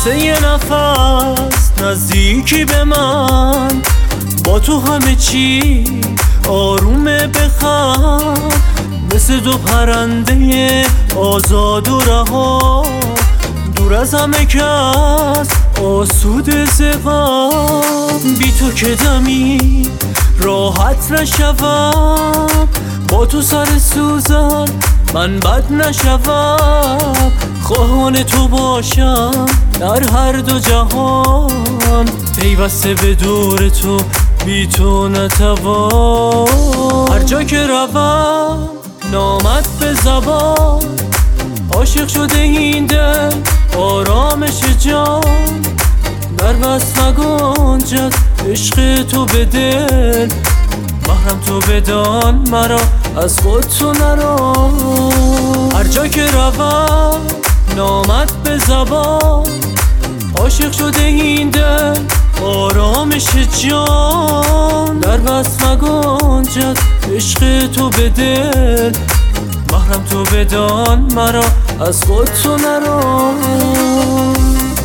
مثل یه نفس نزدیکی به من، با تو همه چی آرومه بخواب، مثل دو پرنده آزاد و رها، دور از همه کس آسوده زغاب. بی تو که دمی راحت نشوم، با تو سر سوزن من بد نشوم، خواهان تو باشم در هر دو جهان، پیوسته به دور تو بی تو نتوان. هر جا که روم نامت به زبان، عاشق شده این دل آرامش جان، در بس نگنجد عشق تو به دل، محرم تو بدان مرا از خود تو نران. هر جا که روم نامت به زبان، عاشق شده این دل آرامش جان، در بس نگنجد عشق تو به دل، محرم تو بدان مرا از خود تو نران.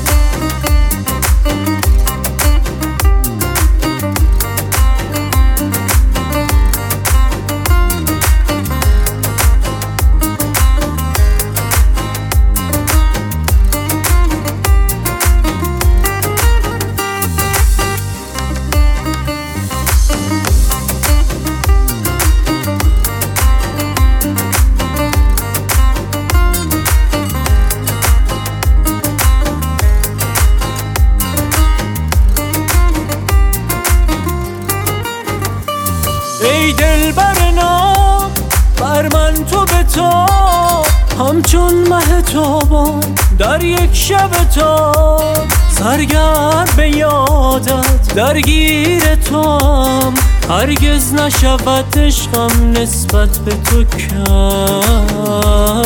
ای دلبر نام بر من تو بتاب، همچون مه تابان در یک شب تاب، سرگرم به یادت درگیر توام، هرگز نشود عشقم نسبت به تو کم.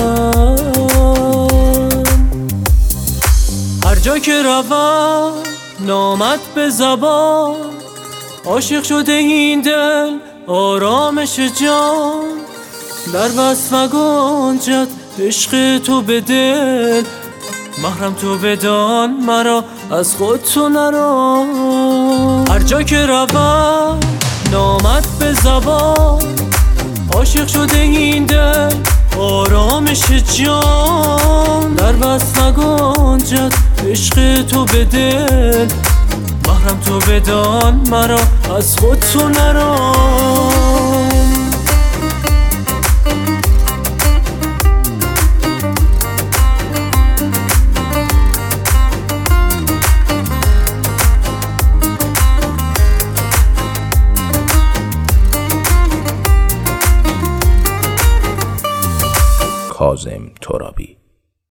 هر جا که روم نامت به زبان، عاشق شده این دل آرامش جان، در بس نگنجد عشق تو به دل، محرم تو بدان مرا از خود تو نران. هر جا که روم نامت به زبان، عاشق شده این دل آرامش جان، در بس نگنجد عشق تو به دل، محرم تو بدان مرا از خود تو نران. کاظم ترابی.